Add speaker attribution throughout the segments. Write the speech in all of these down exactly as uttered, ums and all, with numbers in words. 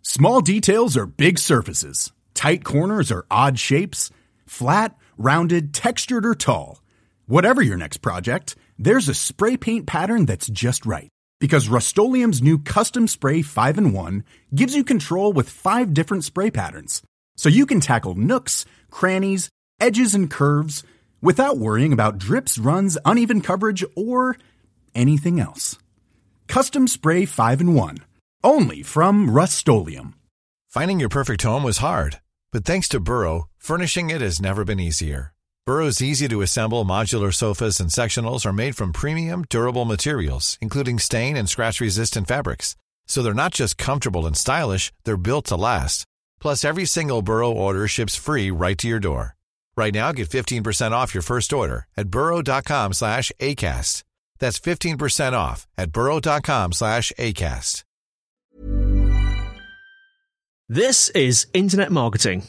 Speaker 1: Small details are big surfaces. Tight corners are odd shapes. Flat, rounded, textured, or tall. Whatever your next project, there's a spray paint pattern that's just right. Because Rust-Oleum's new Custom Spray five in one gives you control with five different spray patterns. So you can tackle nooks, crannies, edges, and curves without worrying about drips, runs, uneven coverage, or anything else. Custom Spray five in one. Only from Rust-Oleum.
Speaker 2: Finding your perfect home was hard, but thanks to Burrow, furnishing it has never been easier. Burrow's easy-to-assemble modular sofas and sectionals are made from premium, durable materials, including stain and scratch-resistant fabrics. So they're not just comfortable and stylish, they're built to last. Plus, every single Burrow order ships free right to your door. Right now, get fifteen percent off your first order at burrow.com slash ACAST. That's fifteen percent off at burrow.com slash ACAST.
Speaker 3: This is Internet Marketing.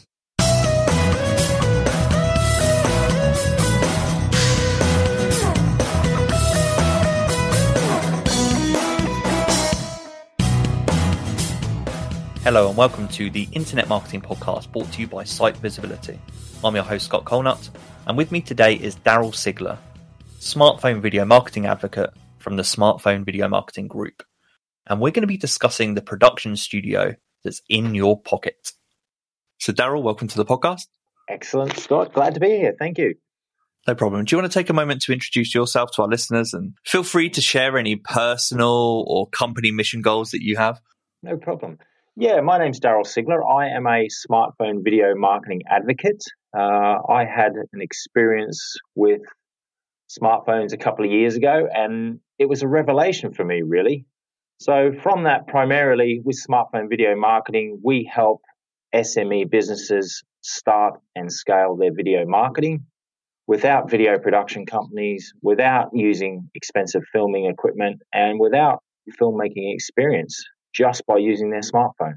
Speaker 4: Hello and welcome to the Internet Marketing Podcast brought to you by Site Visibility. I'm your host Scott Colnut, and with me today is Daryl Sigler, smartphone video marketing advocate from the Smartphone Video Marketing Group. And we're going to be discussing the production studio that's in your pocket. So Daryl, welcome to the podcast.
Speaker 5: Excellent, Scott. Glad to be here. Thank you.
Speaker 4: No problem. Do you want to take a moment to introduce yourself to our listeners, and feel free to share any personal or company mission goals that you have?
Speaker 5: No problem. Yeah, my name's Daryl Sigler. I am a smartphone video marketing advocate. Uh, I had an experience with smartphones a couple of years ago, and it was a revelation for me, really. So from that, primarily with smartphone video marketing, we help S M E businesses start and scale their video marketing without video production companies, without using expensive filming equipment, and without filmmaking experience, just by using their smartphone.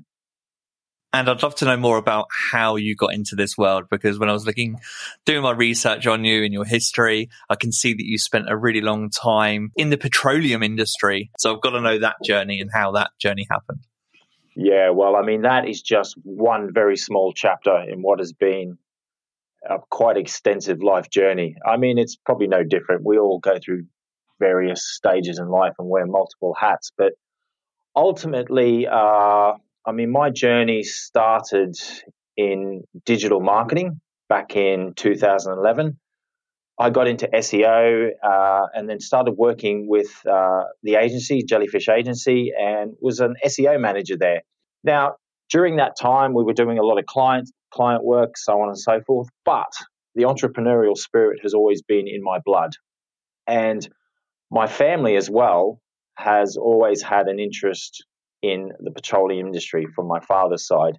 Speaker 4: And I'd love to know more about how you got into this world, because when I was looking, doing my research on you and your history, I can see that you spent a really long time in the petroleum industry. So I've got to know that journey and how that journey happened.
Speaker 5: Yeah, well, I mean, that is just one very small chapter in what has been a quite extensive life journey. I mean, it's probably no different. We all go through various stages in life and wear multiple hats, but ultimately, uh, I mean, my journey started in digital marketing back in two thousand eleven. I got into S E O uh, and then started working with uh, the agency, Jellyfish Agency, and was an S E O manager there. Now, during that time, we were doing a lot of client, client work, so on and so forth, but the entrepreneurial spirit has always been in my blood. And my family as well has always had an interest in the petroleum industry from my father's side.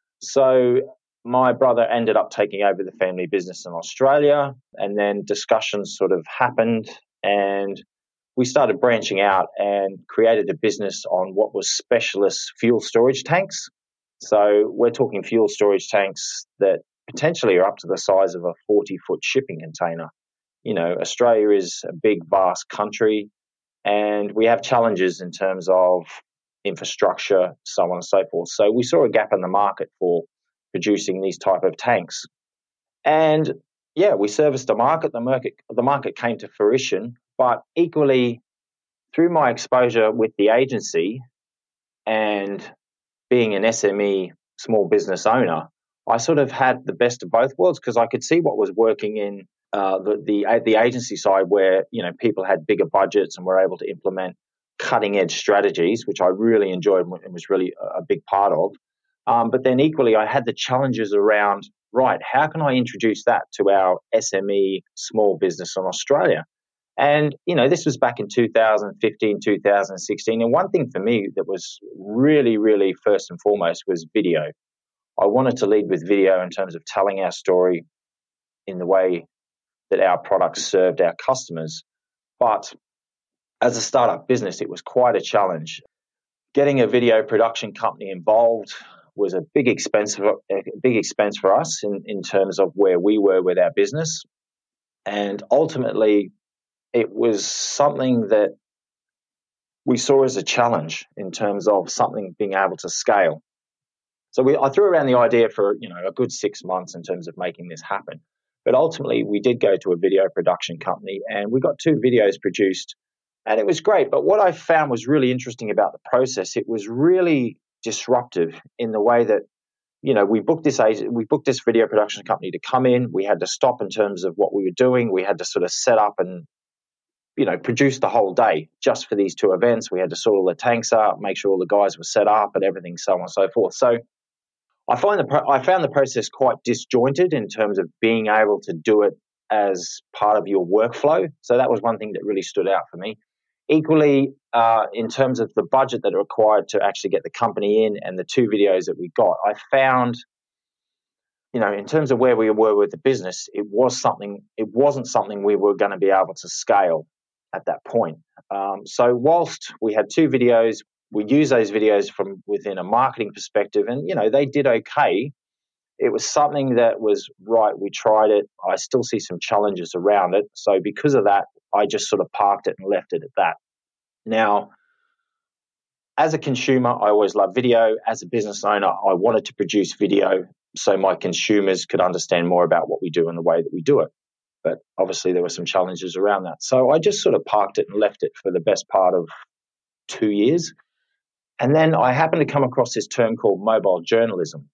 Speaker 5: So my brother ended up taking over the family business in Australia, and then discussions sort of happened, and we started branching out and created a business on what was specialist fuel storage tanks. So we're talking fuel storage tanks that potentially are up to the size of a forty-foot shipping container. You know, Australia is a big, vast country, and we have challenges in terms of infrastructure, so on and so forth. So we saw a gap in the market for producing these type of tanks. And yeah, we serviced the market. The market, the market came to fruition. But equally, through my exposure with the agency and being an S M E small business owner, I sort of had the best of both worlds, because I could see what was working in uh, the, the the agency side, where you know people had bigger budgets and were able to implement cutting edge strategies, which I really enjoyed and was really a big part of. Um, but then equally, I had the challenges around, right, how can I introduce that to our S M E small business in Australia? And, you know, this was back in two thousand fifteen, two thousand sixteen. And one thing for me that was really, really first and foremost was video. I wanted to lead with video in terms of telling our story in the way that our products served our customers. But as a startup business, it was quite a challenge. Getting a video production company involved was a big expense for, a big expense for us in, in terms of where we were with our business. And ultimately, it was something that we saw as a challenge in terms of something being able to scale. So we, I threw around the idea for, you know, a good six months in terms of making this happen. But ultimately, we did go to a video production company and we got two videos produced and it was great. But what I found was really interesting about the process, it was really disruptive in the way that, you know, we booked this agent, we booked this video production company to come in. We had to stop in terms of what we were doing. We had to sort of set up and, you know, produce the whole day just for these two events. We had to sort all the tanks up, make sure all the guys were set up and everything, so on and so forth. So I find the pro- I found the process quite disjointed in terms of being able to do it as part of your workflow. So that was one thing that really stood out for me. Equally, uh, in terms of the budget that it required to actually get the company in and the two videos that we got, I found, you know, in terms of where we were with the business, it was something. It wasn't something we were going to be able to scale at that point. Um, so whilst we had two videos, we used those videos from within a marketing perspective and, you know, they did okay. It was something that was right. We tried it. I still see some challenges around it. So because of that, I just sort of parked it and left it at that. Now, as a consumer, I always love video. As a business owner, I wanted to produce video so my consumers could understand more about what we do and the way that we do it. But obviously there were some challenges around that. So I just sort of parked it and left it for the best part of two years. And then I happened to come across this term called mobile journalism.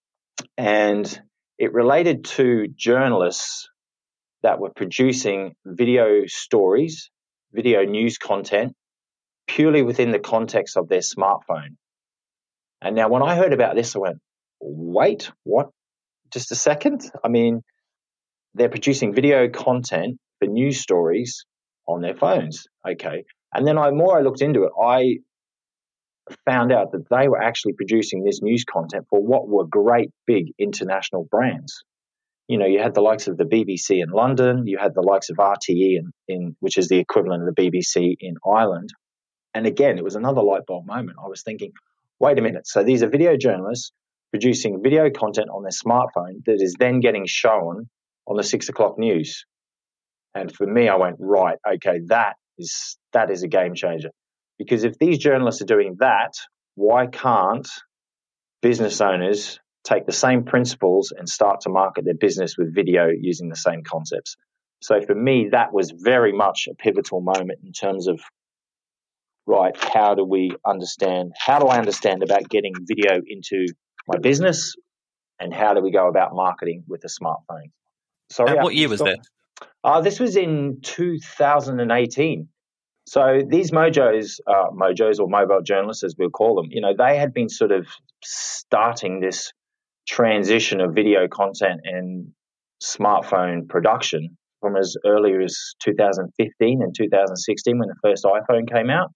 Speaker 5: And it related to journalists that were producing video stories, video news content, purely within the context of their smartphone. And now when I heard about this, I went, wait, what? Just a second? I mean, they're producing video content for news stories on their phones. Okay. And then I more I looked into it, I found out that they were actually producing this news content for what were great big international brands. You know, you had the likes of the B B C in London, you had the likes of R T E in, in which is the equivalent of the B B C in Ireland. And again, it was another light bulb moment. I was thinking, wait a minute. So these are video journalists producing video content on their smartphone that is then getting shown on the six o'clock news. And for me, I went, right, okay, that is that is a game changer. Because if these journalists are doing that, why can't business owners take the same principles and start to market their business with video using the same concepts? So for me, that was very much a pivotal moment in terms of, right, how do we understand, how do I understand about getting video into my business and how do we go about marketing with a smartphone? Sorry,
Speaker 4: and what year was that?
Speaker 5: Uh, this was in two thousand eighteen. So these mojos, uh, mojos or mobile journalists, as we'll call them, you know, they had been sort of starting this transition of video content and smartphone production from as early as two thousand fifteen and two thousand sixteen when the first iPhone came out.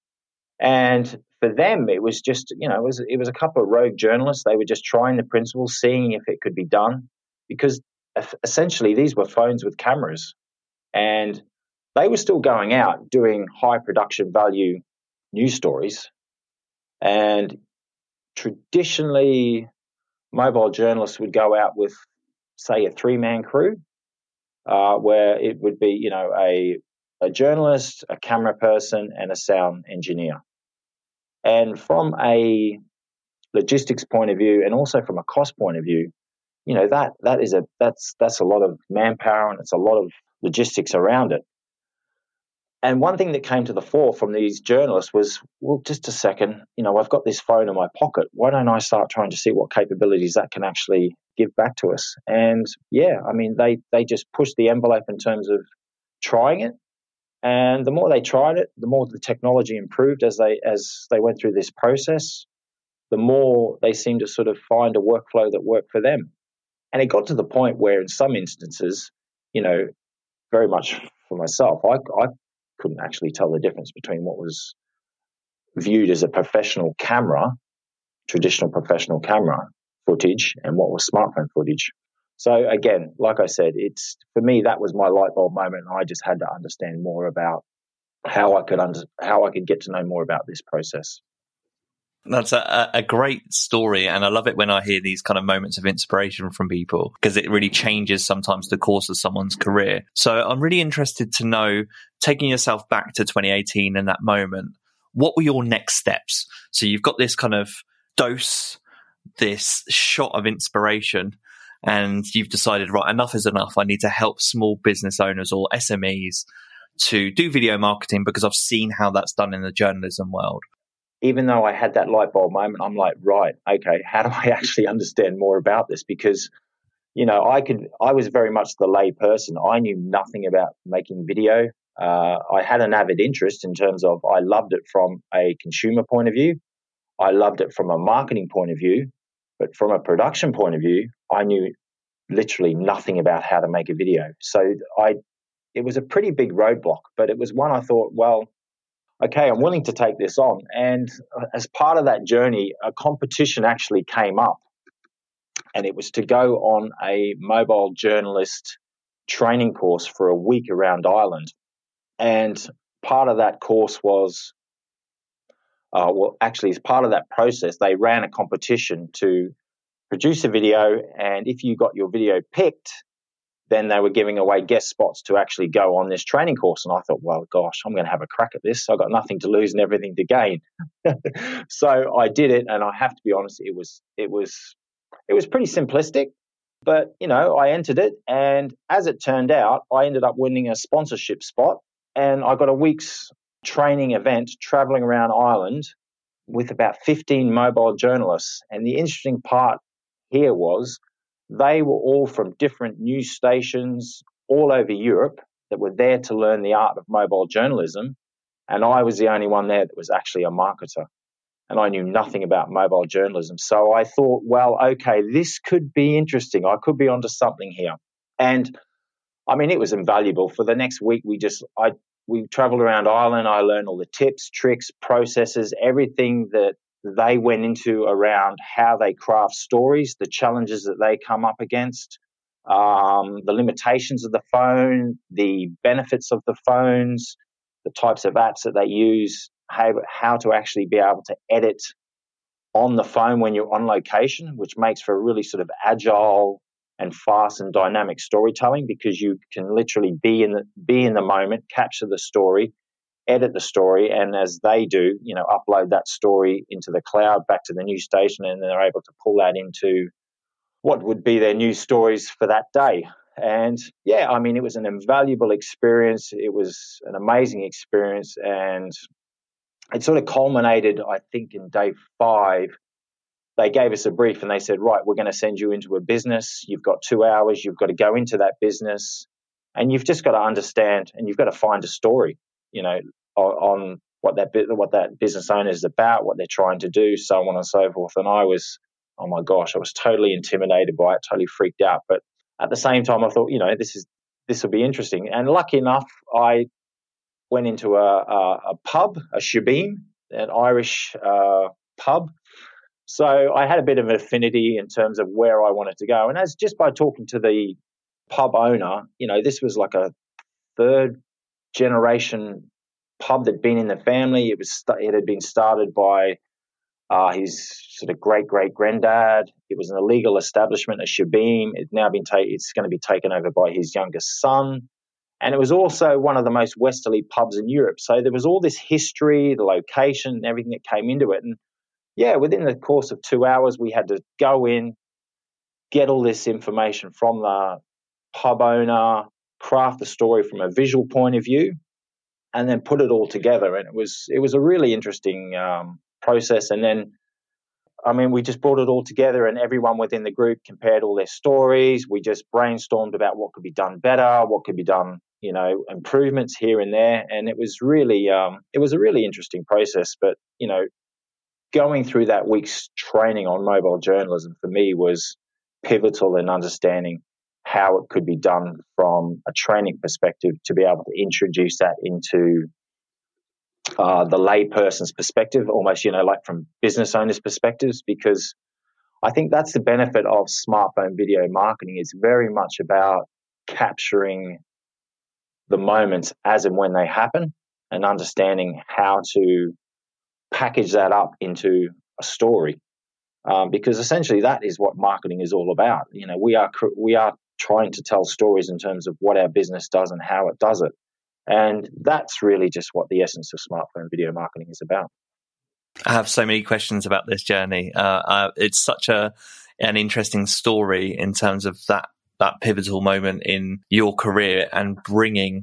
Speaker 5: And for them, it was just, you know, it was, it was a couple of rogue journalists. They were just trying the principles, seeing if it could be done, because essentially these were phones with cameras. And they were still going out doing high production value news stories. And traditionally, mobile journalists would go out with, say, a three-man crew, uh, where it would be, you know, a, a journalist, a camera person, and a sound engineer. And from a logistics point of view, and also from a cost point of view, you know, that that is a that's that's a lot of manpower and it's a lot of logistics around it. And one thing that came to the fore from these journalists was, well, just a second, you know, I've got this phone in my pocket. Why don't I start trying to see what capabilities that can actually give back to us? And yeah, I mean, they they just pushed the envelope in terms of trying it. And the more they tried it, the more the technology improved as they as they went through this process, the more they seemed to sort of find a workflow that worked for them. And it got to the point where in some instances, you know, very much for myself, I, I couldn't actually tell the difference between what was viewed as a professional camera, traditional professional camera footage, and what was smartphone footage. So again, like I said, it's for me that was my light bulb moment, and I just had to understand more about how I could under, how I could get to know more about this process.
Speaker 4: That's a, a great story, and I love it when I hear these kind of moments of inspiration from people, because it really changes sometimes the course of someone's career. So I'm really interested to know, taking yourself back to twenty eighteen and that moment, what were your next steps? So you've got this kind of dose this shot of inspiration and you've decided, right, enough is enough. I need to help small business owners or S M Es to do video marketing because I've seen how that's done in the journalism world.
Speaker 5: Even though I had that light bulb moment, I'm like, right, okay, how do I actually understand more about this? Because, you know, I could, I was very much the lay person. I knew nothing about making video. Uh, I had an avid interest in terms of I loved it from a consumer point of view. I loved it from a marketing point of view. But from a production point of view, I knew literally nothing about how to make a video. So I, it was a pretty big roadblock, but it was one I thought, well, okay, I'm willing to take this on. And as part of that journey, a competition actually came up, and it was to go on a mobile journalist training course for a week around Ireland. And part of that course was, uh, well, actually, as part of that process, they ran a competition to produce a video, and if you got your video picked, then they were giving away guest spots to actually go on this training course. And I thought, well, gosh, I'm going to have a crack at this. I've got nothing to lose and everything to gain. So I did it, and I have to be honest, it was it was it was pretty simplistic, but you know, I entered it, and as it turned out, I ended up winning a sponsorship spot, and I got a week's training event traveling around Ireland with about fifteen mobile journalists. And the interesting part here was they were all from different news stations all over Europe that were there to learn the art of mobile journalism. And I was the only one there that was actually a marketer. And I knew nothing about mobile journalism. So I thought, well, okay, this could be interesting. I could be onto something here. And I mean, it was invaluable. For the next week, we just, I, we traveled around Ireland. I learned all the tips, tricks, processes, everything that they went into around how they craft stories, the challenges that they come up against, um, the limitations of the phone, the benefits of the phones, the types of apps that they use, how, how to actually be able to edit on the phone when you're on location, which makes for a really sort of agile and fast and dynamic storytelling, because you can literally be in the, be in the moment, capture the story, edit the story, and as they do, you know, upload that story into the cloud back to the news station, and they're able to pull that into what would be their news stories for that day. And yeah, I mean, it was an invaluable experience. It was an amazing experience, and it sort of culminated, I think, in day five. They gave us a brief and they said, right, we're going to send you into a business. You've got two hours. You've got to go into that business, and you've just got to understand, and you've got to find a story, you know, on what that what that business owner is about, what they're trying to do, so on and so forth. And I was, oh my gosh, I was totally intimidated by it, totally freaked out. But at the same time, I thought, you know, this is this will be interesting. And lucky enough, I went into a, a, a pub, a shebeen, an Irish uh, pub. So I had a bit of an affinity in terms of where I wanted to go. And as just by talking to the pub owner, you know, this was like a third generation pub that'd been in the family. It was it had been started by uh, his sort of great great granddad. It was an illegal establishment, a shebeen. It's now been ta- it's going to be taken over by his youngest son, and it was also one of the most westerly pubs in Europe. So there was all this history, the location, and everything that came into it. And yeah, within the course of two hours, we had to go in, get all this information from the pub owner, craft the story from a visual point of view, and then put it all together. And it was it was a really interesting um, process. And then, I mean, we just brought it all together, and everyone within the group compared all their stories. We just brainstormed about what could be done better, what could be done, you know, improvements here and there. And it was really um, it was a really interesting process. But, you know, going through that week's training on mobile journalism for me was pivotal in understanding how it could be done from a training perspective, to be able to introduce that into uh, the layperson's perspective, almost, you know, like from business owners' perspectives, because I think that's the benefit of smartphone video marketing. It's very much about capturing the moments as and when they happen and understanding how to package that up into a story. Um, because essentially that is what marketing is all about. You know, we are we are trying to tell stories in terms of what our business does and how it does it. And that's really just what the essence of smartphone video marketing is about.
Speaker 4: I have so many questions about this journey. Uh, uh, it's such a an interesting story in terms of that that pivotal moment in your career and bringing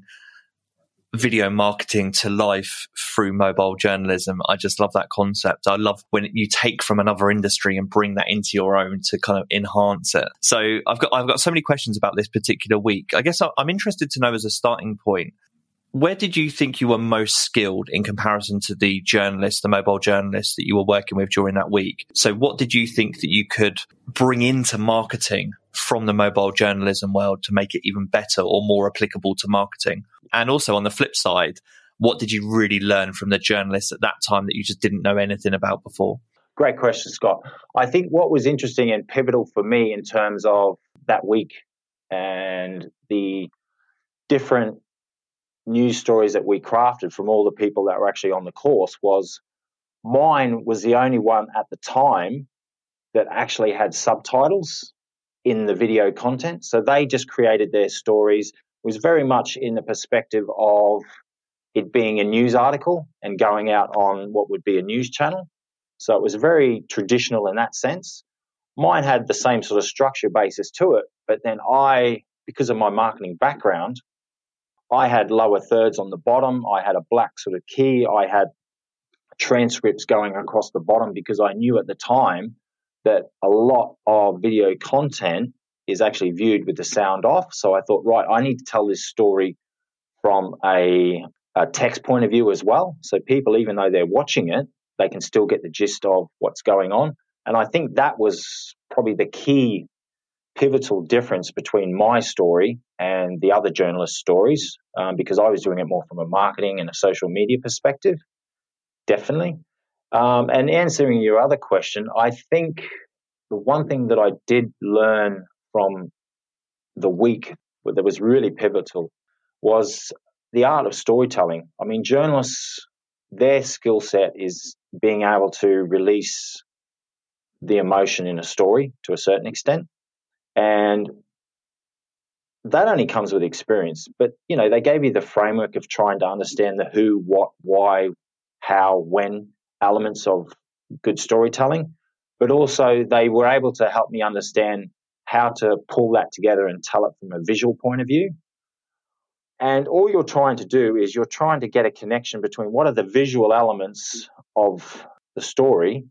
Speaker 4: video marketing to life through mobile journalism. I just love that concept. I love when you take from another industry and bring that into your own to kind of enhance it. So I've got I've got so many questions about this particular week. I guess I'm interested to know, as a starting point, where did you think you were most skilled in comparison to the journalists, the mobile journalists that you were working with during that week? So what did you think that you could bring into marketing from the mobile journalism world to make it even better or more applicable to marketing? And also on the flip side, what did you really learn from the journalists at that time that you just didn't know anything about before?
Speaker 5: Great question, Scott. I think what was interesting and pivotal for me in terms of that week and the different news stories that we crafted from all the people that were actually on the course was mine was the only one at the time that actually had subtitles in the video content. So they just created their stories. It was very much in the perspective of it being a news article and going out on what would be a news channel. So it was very traditional in that sense. Mine had the same sort of structure basis to it, but then I, because of my marketing background, I had lower thirds on the bottom. I had a black sort of key. I had transcripts going across the bottom because I knew at the time that a lot of video content is actually viewed with the sound off. So I thought, right, I need to tell this story from a, a text point of view as well. So people, even though they're watching it, they can still get the gist of what's going on. And I think that was probably the key pivotal difference between my story and the other journalists' stories, um, because I was doing it more from a marketing and a social media perspective, definitely. Um, and answering your other question, I think the one thing that I did learn from the week that was really pivotal was the art of storytelling. I mean, journalists, their skill set is being able to release the emotion in a story to a certain extent. And that only comes with experience. But, you know, they gave you the framework of trying to understand the who, what, why, how, when elements of good storytelling. But also they were able to help me understand how to pull that together and tell it from a visual point of view. And all you're trying to do is you're trying to get a connection between what are the visual elements of the story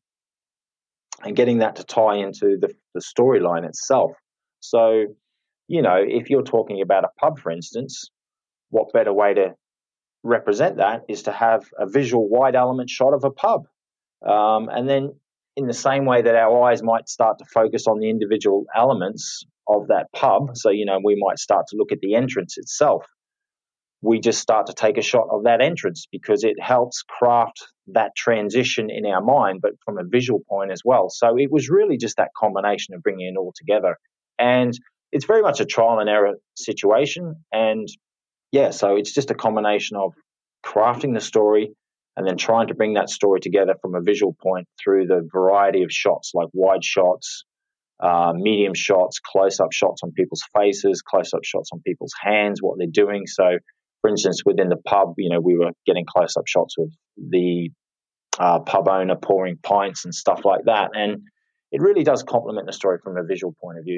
Speaker 5: and getting that to tie into the, the storyline itself. So, you know, if you're talking about a pub, for instance, what better way to represent that is to have a visual wide element shot of a pub. Um, and then in the same way that our eyes might start to focus on the individual elements of that pub, so, you know, we might start to look at the entrance itself. We just start to take a shot of that entrance because it helps craft that transition in our mind, but from a visual point as well. So it was really just that combination of bringing it all together. And it's very much a trial and error situation. And yeah, so it's just a combination of crafting the story and then trying to bring that story together from a visual point through the variety of shots, like wide shots, uh, medium shots, close-up shots on people's faces, close-up shots on people's hands, what they're doing. So, for instance, within the pub, you know, we were getting close-up shots of the uh, pub owner pouring pints and stuff like that. And it really does complement the story from a visual point of view.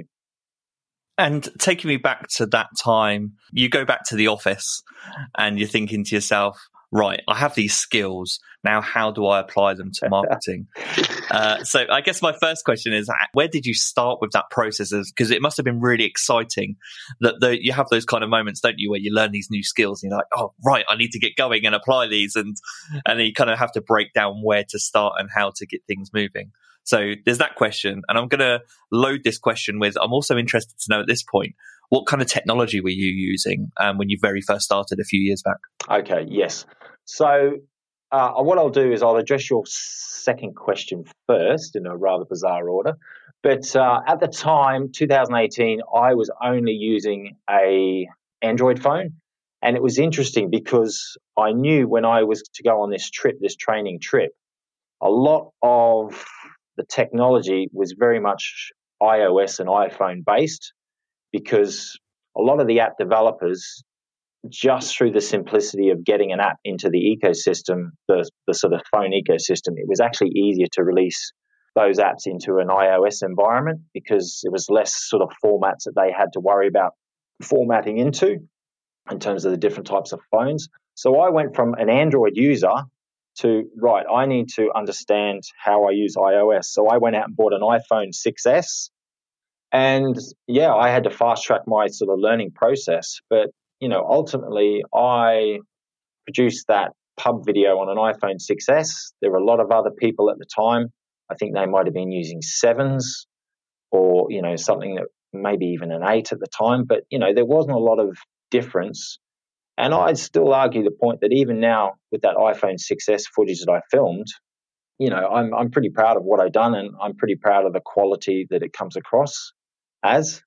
Speaker 4: And taking me back to that time, you go back to the office and you're thinking to yourself, right, I have these skills. Now, how do I apply them to marketing? uh, so I guess my first question is, where did you start with that process? Because it must have been really exciting that the, you have those kind of moments, don't you, where you learn these new skills and you're like, oh, right, I need to get going and apply these. And, and then you kind of have to break down where to start and how to get things moving. So there's that question. And I'm going to load this question with, I'm also interested to know at this point, what kind of technology were you using um, when you very first started a few years back? Okay,
Speaker 5: yes. So uh, what I'll do is I'll address your second question first in a rather bizarre order. But uh, at the time, two thousand eighteen, I was only using a Android phone. And it was interesting because I knew when I was to go on this trip, this training trip, a lot of the technology was very much iOS and iPhone based, because a lot of the app developers just through the simplicity of getting an app into the ecosystem, the, the sort of phone ecosystem, it was actually easier to release those apps into an iOS environment because it was less sort of formats that they had to worry about formatting into in terms of the different types of phones. So I went from an Android user to, right, I need to understand how I use iOS. So I went out and bought an iPhone six S. And yeah, I had to fast track my sort of learning process. But, you know, ultimately I produced that pub video on an iPhone six S. There were a lot of other people at the time. I think they might have been using sevens or, you know, something that maybe even an eight at the time. But, you know, there wasn't a lot of difference. And I'd still argue the point that even now with that iPhone six S footage that I filmed, you know, I'm I'm pretty proud of what I've done, and I'm pretty proud of the quality that it comes across as.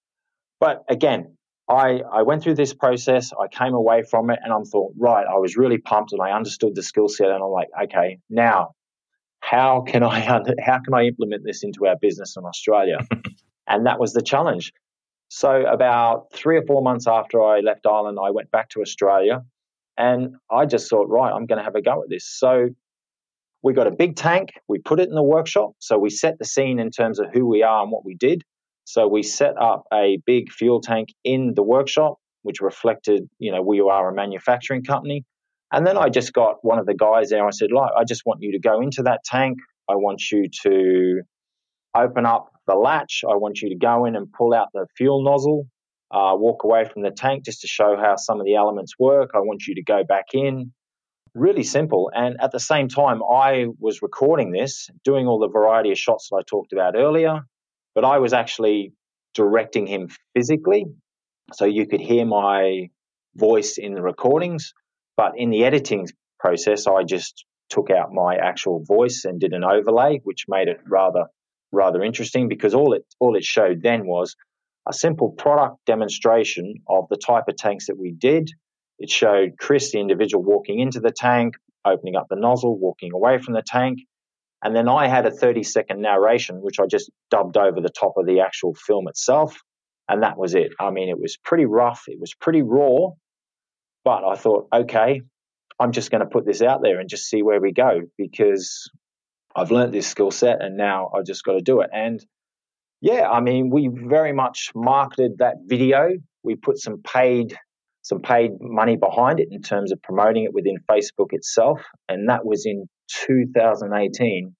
Speaker 5: But again, I, I went through this process, I came away from it, and I thought, right, I was really pumped and I understood the skill set, and I'm like, okay, now how can I how can I implement this into our business in Australia? And that was the challenge. So about three or four months after I left Ireland, I went back to Australia, and I just thought, right, I'm going to have a go at this. So we got a big tank, we put it in the workshop. So we set the scene in terms of who we are and what we did. So we set up a big fuel tank in the workshop, which reflected, you know, we are a manufacturing company. And then I just got one of the guys there. I said, like, I just want you to go into that tank. I want you to open up the latch. I want you to go in and pull out the fuel nozzle, uh, walk away from the tank just to show how some of the elements work. I want you to go back in. Really simple. And at the same time, I was recording this, doing all the variety of shots that I talked about earlier, but I was actually directing him physically. So you could hear my voice in the recordings, but in the editing process, I just took out my actual voice and did an overlay, which made it rather rather interesting because all it all it showed then was a simple product demonstration of the type of tanks that we did. It showed Chris, the individual, walking into the tank, opening up the nozzle, walking away from the tank. And then I had a thirty-second narration, which I just dubbed over the top of the actual film itself. And that was it. I mean, it was pretty rough. It was pretty raw. But I thought, okay, I'm just going to put this out there and just see where we go because I've learned this skill set and now I've just got to do it. And yeah, I mean, we very much marketed that video. We put some paid some paid money behind it in terms of promoting it within Facebook itself. And that was in two thousand eighteen.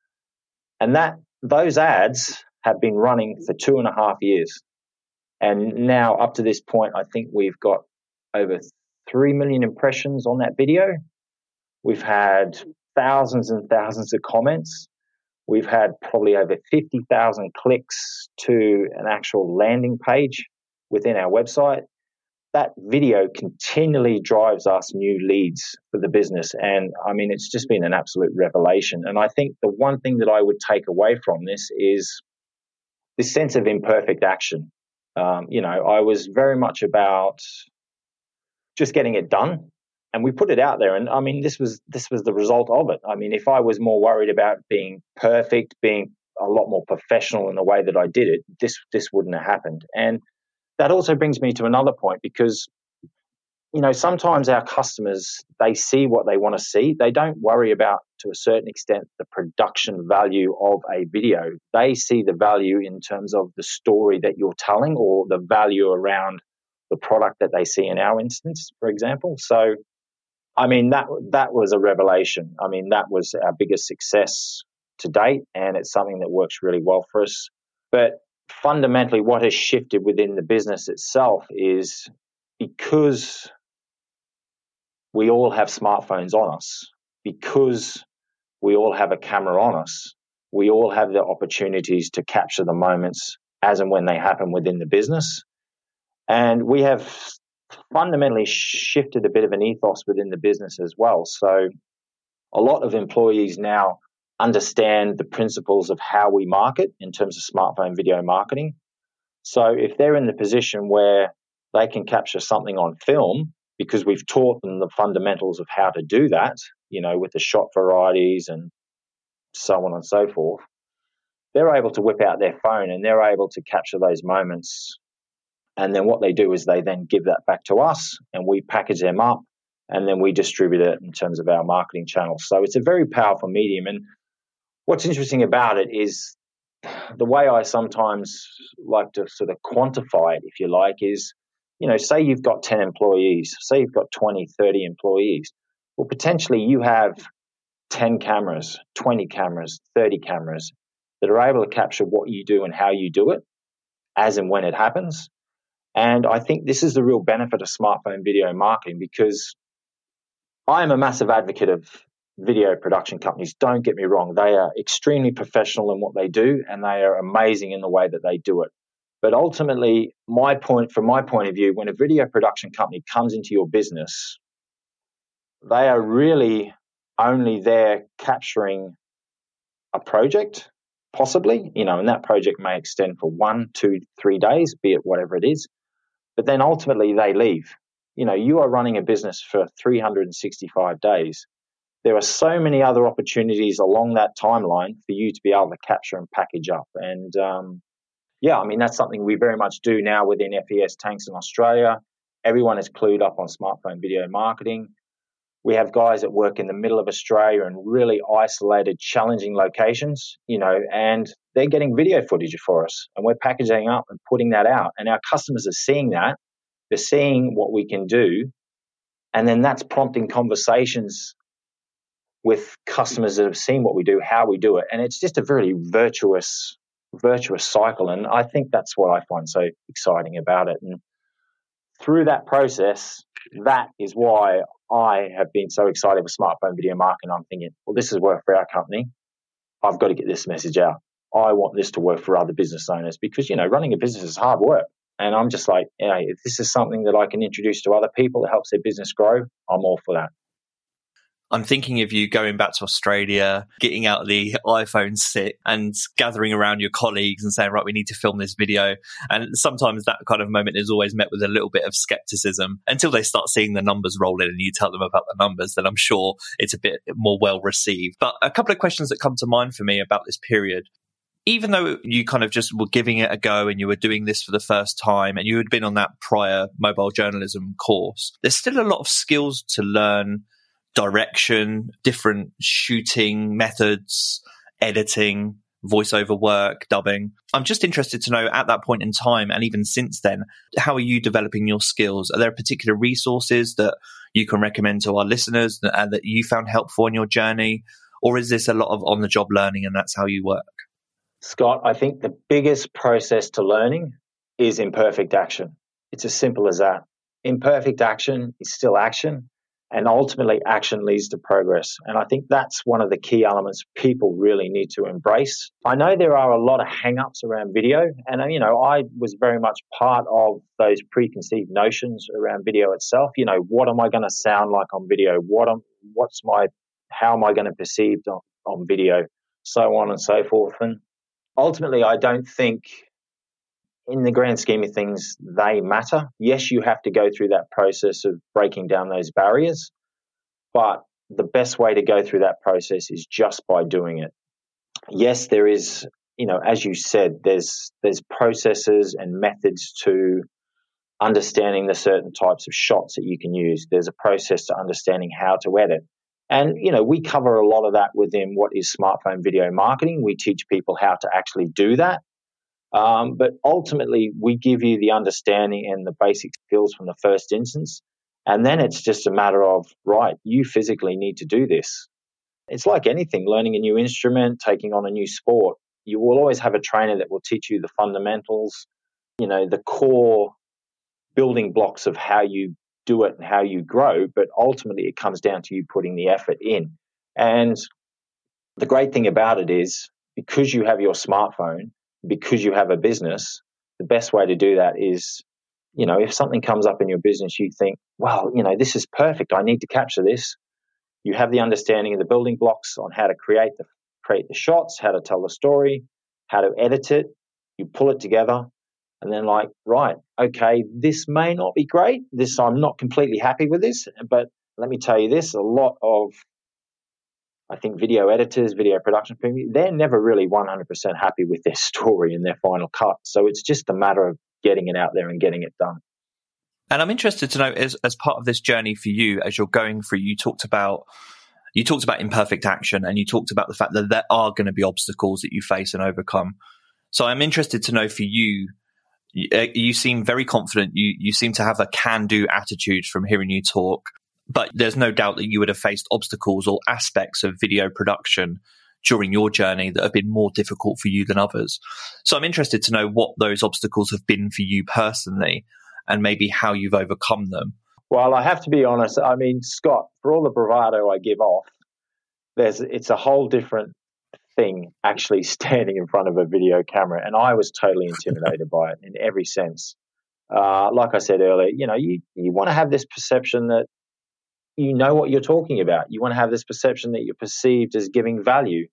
Speaker 5: And that those ads have been running for two and a half years. And now up to this point, I think we've got over three million impressions on that video. We've had thousands and thousands of comments. We've had probably over fifty thousand clicks to an actual landing page within our website. That video continually drives us new leads for the business. And I mean, it's just been an absolute revelation. And I think the one thing that I would take away from this is this sense of imperfect action. Um, you know, I was very much about just getting it done. And we put it out there. And I mean, this was this was the result of it. I mean, if I was more worried about being perfect, being a lot more professional in the way that I did it, this this wouldn't have happened. And that also brings me to another point because, you know, sometimes our customers, they see what they want to see. They don't worry about, to a certain extent, the production value of a video. They see the value in terms of the story that you're telling or the value around the product that they see in our instance, for example. So, I mean, that that was a revelation. I mean, that was our biggest success to date, and it's something that works really well for us. But fundamentally, what has shifted within the business itself is because we all have smartphones on us, because we all have a camera on us, we all have the opportunities to capture the moments as and when they happen within the business. And we have fundamentally shifted a bit of an ethos within the business as well. So a lot of employees now understand the principles of how we market in terms of smartphone video marketing. So if they're in the position where they can capture something on film because we've taught them the fundamentals of how to do that, you know, with the shot varieties and so on and so forth, they're able to whip out their phone and they're able to capture those moments And then what they do is they then give that back to us and we package them up and then we distribute it in terms of our marketing channels. So it's a very powerful medium. And what's interesting about it is the way I sometimes like to sort of quantify it, if you like, is, you know, say you've got ten employees, say you've got twenty, thirty employees. Well, potentially you have ten cameras, twenty cameras, thirty cameras that are able to capture what you do and how you do it as and when it happens. And I think this is the real benefit of smartphone video marketing, because I am a massive advocate of video production companies. Don't get me wrong. They are extremely professional in what they do and they are amazing in the way that they do it. But ultimately, my point, from my point of view, when a video production company comes into your business, they are really only there capturing a project, possibly, you know, and that project may extend for one, two, three days, be it whatever it is. But then ultimately they leave. You know, you are running a business for three hundred sixty-five days. There are so many other opportunities along that timeline for you to be able to capture and package up. And um, yeah, I mean, that's something we very much do now within F E S Tanks in Australia. Everyone is clued up on smartphone video marketing. We have guys that work in the middle of Australia in really isolated, challenging locations, you know, and they're getting video footage for us and we're packaging up and putting that out. And our customers are seeing that. They're seeing what we can do. And then that's prompting conversations with customers that have seen what we do, how we do it. And it's just a very virtuous, virtuous cycle. And I think that's what I find so exciting about it. And through that process, that is why I have been so excited with smartphone video marketing. I'm thinking, well, this has worked for our company. I've got to get this message out. I want this to work for other business owners because, you know, running a business is hard work. And I'm just like, yeah, if this is something that I can introduce to other people that helps their business grow, I'm all for that.
Speaker 4: I'm thinking of you going back to Australia, getting out the iPhone sit and gathering around your colleagues and saying, right, we need to film this video. And sometimes that kind of moment is always met with a little bit of skepticism until they start seeing the numbers roll in and you tell them about the numbers. Then I'm sure it's a bit more well received. But a couple of questions that come to mind for me about this period. Even though you kind of just were giving it a go and you were doing this for the first time and you had been on that prior mobile journalism course, there's still a lot of skills to learn. Direction, different shooting methods, editing, voiceover work, dubbing. I'm just interested to know at that point in time and even since then, how are you developing your skills? Are there particular resources that you can recommend to our listeners that, uh, that you found helpful in your journey? Or is this a lot of on-the-job learning and that's how you work?
Speaker 5: Scott, I think the biggest process to learning is imperfect action. It's as simple as that. Imperfect action is still action. And ultimately, action leads to progress. And I think that's one of the key elements people really need to embrace. I know there are a lot of hang-ups around video. And, you know, I was very much part of those preconceived notions around video itself. You know, what am I going to sound like on video? What am, what's my, how am I going to perceive on, on video? So on and so forth. And ultimately, I don't think in the grand scheme of things, they matter. Yes, you have to go through that process of breaking down those barriers, but the best way to go through that process is just by doing it. Yes, there is, you know, as you said, there's there's processes and methods to understanding the certain types of shots that you can use. There's a process to understanding how to edit. And, you know, we cover a lot of that within what is smartphone video marketing. We teach people how to actually do that. Um, but ultimately, we give you the understanding and the basic skills from the first instance. And then it's just a matter of, right, you physically need to do this. It's like anything, learning a new instrument, taking on a new sport. You will always have a trainer that will teach you the fundamentals, you know, the core building blocks of how you do it and how you grow. But ultimately, it comes down to you putting the effort in. And the great thing about it is because you have your smartphone, because you have a business, the best way to do that is, you know, if something comes up in your business, you think, well, you know, this is perfect. I need to capture this. You have the understanding of the building blocks on how to create the create the shots, how to tell the story, how to edit it. You pull it together and then like, right, okay, this may not be great. This, I'm not completely happy with this, but let me tell you this, a lot of I think video editors, video production people, they're never really one hundred percent happy with their story and their final cut. So it's just a matter of getting it out there and getting it done.
Speaker 4: And I'm interested to know, as as part of this journey for you, as you're going through, you talked about you talked about imperfect action, and you talked about the fact that there are going to be obstacles that you face and overcome. So I'm interested to know for you, you, you seem very confident. You you seem to have a can-do attitude from hearing you talk. But there's no doubt that you would have faced obstacles or aspects of video production during your journey that have been more difficult for you than others. So I'm interested to know what those obstacles have been for you personally, and maybe how you've overcome them.
Speaker 5: Well, I have to be honest. I mean, Scott, for all the bravado I give off, there's it's a whole different thing actually standing in front of a video camera. And I was totally intimidated by it in every sense. Uh, like I said earlier, you know, you, you want to have this perception that you know what you're talking about. You want to have this perception that you're perceived as giving value.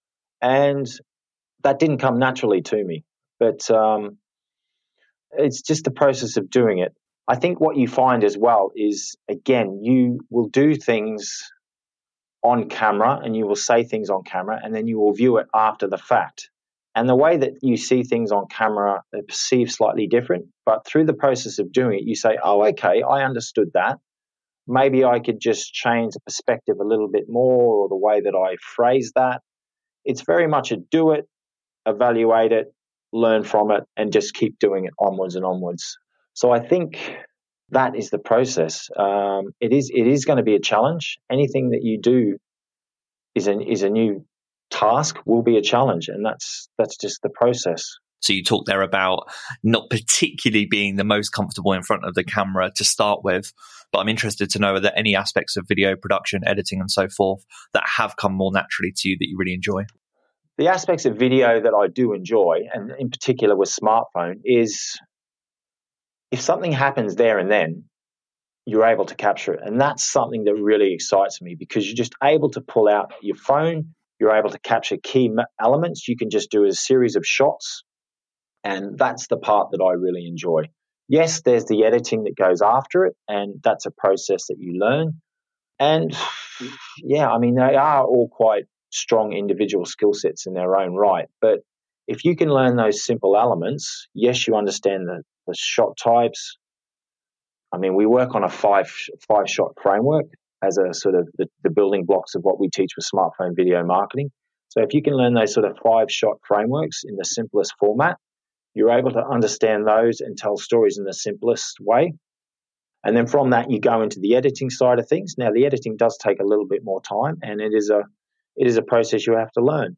Speaker 5: And that didn't come naturally to me. But um, it's just the process of doing it. I think what you find as well is, again, you will do things on camera and you will say things on camera, and then you will view it after the fact. And the way that you see things on camera are perceived slightly different. But through the process of doing it, you say, oh, okay, I understood that. Maybe I could just change the perspective a little bit more, or the way that I phrase that. It's very much a do it, evaluate it, learn from it, and just keep doing it onwards and onwards. So I think that is the process. Um, it is it is going to be a challenge. Anything that you do is a, is a new task, will be a challenge, and that's that's just the process.
Speaker 4: So you talked there about not particularly being the most comfortable in front of the camera to start with, but I'm interested to know, are there any aspects of video production, editing and so forth that have come more naturally to you that you really enjoy?
Speaker 5: The aspects of video that I do enjoy, and in particular with smartphone, is if something happens there and then, you're able to capture it. And that's something that really excites me, because you're just able to pull out your phone, you're able to capture key elements. You can just do a series of shots. And that's the part that I really enjoy. Yes, there's the editing that goes after it, and that's a process that you learn. And yeah, I mean, they are all quite strong individual skill sets in their own right. But if you can learn those simple elements, yes, you understand the, the shot types. I mean, we work on a five five shot framework as a sort of the, the building blocks of what we teach with smartphone video marketing. So if you can learn those sort of five shot frameworks in the simplest format, you're able to understand those and tell stories in the simplest way. And then from that, you go into the editing side of things. Now, the editing does take a little bit more time, and it is a it is a process you have to learn.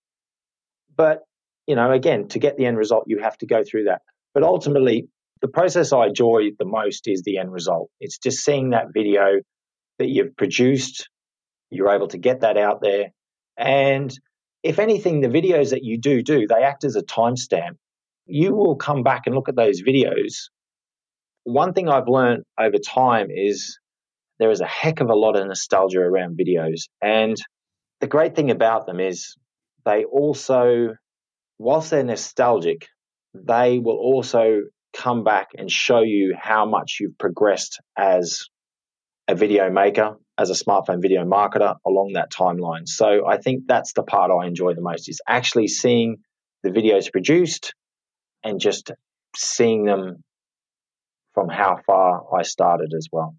Speaker 5: But, you know, again, to get the end result, you have to go through that. But ultimately, the process I enjoy the most is the end result. It's just seeing that video that you've produced, you're able to get that out there. And if anything, the videos that you do do, they act as a timestamp. You will come back and look at those videos. One thing I've learned over time is there is a heck of a lot of nostalgia around videos. And the great thing about them is they also, whilst they're nostalgic, they will also come back and show you how much you've progressed as a video maker, as a smartphone video marketer along that timeline. So I think that's the part I enjoy the most, is actually seeing the videos produced and just seeing them from how far I started as well.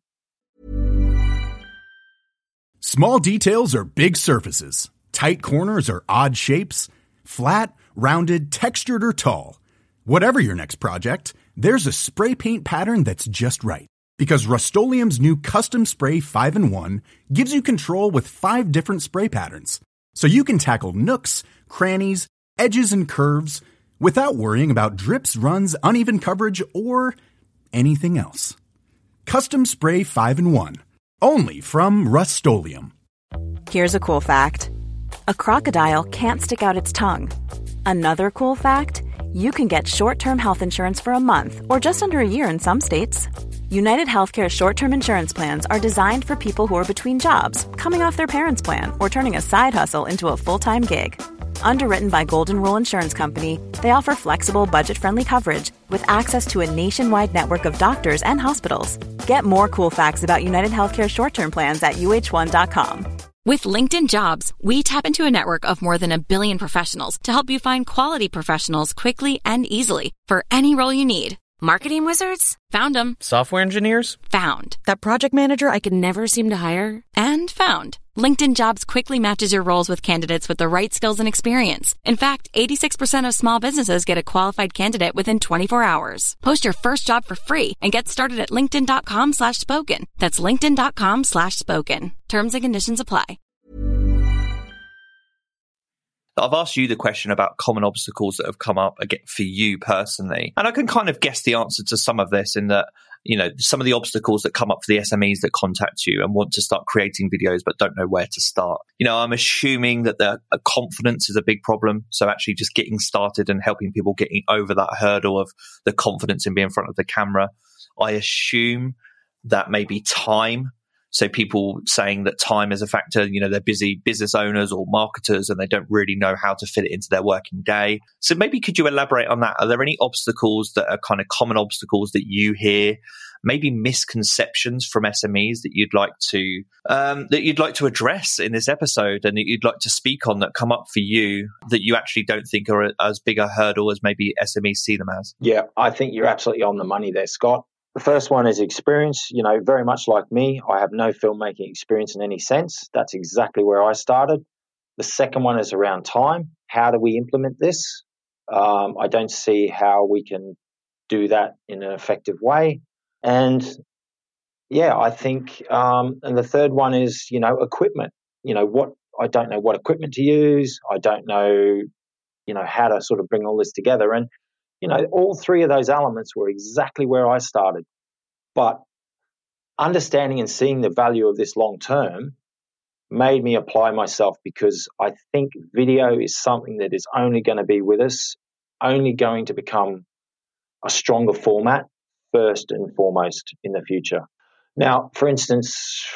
Speaker 1: Small details are big surfaces. Tight corners are odd shapes. Flat, rounded, textured, or tall. Whatever your next project, there's a spray paint pattern that's just right. Because Rust-Oleum's new Custom Spray five in one gives you control with five different spray patterns. So you can tackle nooks, crannies, edges, and curves without worrying about drips, runs, uneven coverage, or anything else. Custom Spray five in one. Only from Rust-Oleum.
Speaker 6: Here's a cool fact. A crocodile can't stick out its tongue. Another cool fact, you can get short-term health insurance for a month or just under a year in some states. United Healthcare short-term insurance plans are designed for people who are between jobs, coming off their parents' plan, or turning a side hustle into a full-time gig. Underwritten by Golden Rule Insurance Company, they offer flexible, budget-friendly coverage with access to a nationwide network of doctors and hospitals. Get more cool facts about United Healthcare short-term plans at U H one dot com.
Speaker 7: With LinkedIn Jobs, we tap into a network of more than a billion professionals to help you find quality professionals quickly and easily for any role you need. Marketing wizards? Found them.
Speaker 8: Software engineers?
Speaker 7: Found. That project manager I could never seem to hire? And found. LinkedIn Jobs quickly matches your roles with candidates with the right skills and experience. In fact, eighty-six percent of small businesses get a qualified candidate within twenty-four hours. Post your first job for free and get started at linkedin.com slash spoken. That's linkedin.com slash spoken. Terms and conditions apply.
Speaker 4: I've asked you the question about common obstacles that have come up again for you personally. And I can kind of guess the answer to some of this in that, you know, some of the obstacles that come up for the S M Es that contact you and want to start creating videos but don't know where to start. You know, I'm assuming that the uh, confidence is a big problem. So actually just getting started and helping people getting over that hurdle of the confidence in being in front of the camera. I assume that maybe time. So people saying that time is a factor, you know, they're busy business owners or marketers and they don't really know how to fit it into their working day. So maybe could you elaborate on that? Are there any obstacles that are kind of common obstacles that you hear, maybe misconceptions from S M Es that you'd like to um, that you'd like to address in this episode and that you'd like to speak on that come up for you that you actually don't think are as big a hurdle as maybe S M Es see them as?
Speaker 5: Yeah, I think you're absolutely on the money there, Scott. The first one is experience. You know, very much like me, I have no filmmaking experience in any sense. That's exactly where I started. The second one is around time. How do we implement this? Um, I don't see how we can do that in an effective way. And yeah, I think, um, and the third one is, you know, equipment. You know, what, I don't know what equipment to use. I don't know, you know, how to sort of bring all this together. And you know, all three of those elements were exactly where I started. But understanding and seeing the value of this long term made me apply myself because I think video is something that is only going to be with us, only going to become a stronger format first and foremost in the future. Now, for instance,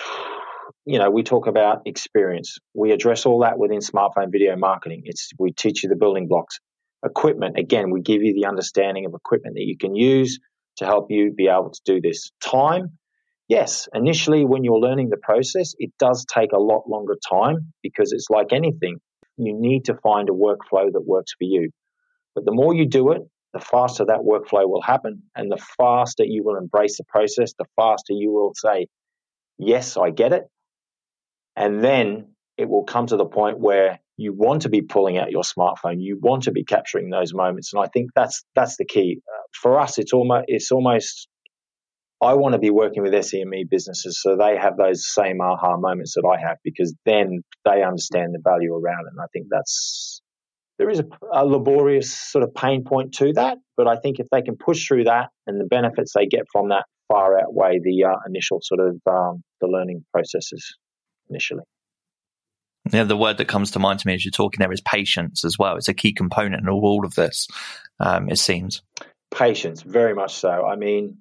Speaker 5: you know, we talk about experience. We address all that within smartphone video marketing. It's we teach you the building blocks. Equipment, again, we give you the understanding of equipment that you can use to help you be able to do this. Time, yes, initially when you're learning the process, it does take a lot longer time because it's like anything. You need to find a workflow that works for you. But the more you do it, the faster that workflow will happen and the faster you will embrace the process, the faster you will say, yes, I get it. And then it will come to the point where you want to be pulling out your smartphone. You want to be capturing those moments, and I think that's that's the key uh, for us. It's almost it's almost. I want to be working with S M E businesses so they have those same aha moments that I have, because then they understand the value around it. And I think that's there is a, a laborious sort of pain point to that, but I think if they can push through that and the benefits they get from that far outweigh the uh, initial sort of um, the learning processes initially.
Speaker 4: Yeah, the word that comes to mind to me as you're talking there is patience as well. It's a key component in all of this, um, it seems.
Speaker 5: Patience, very much so. I mean,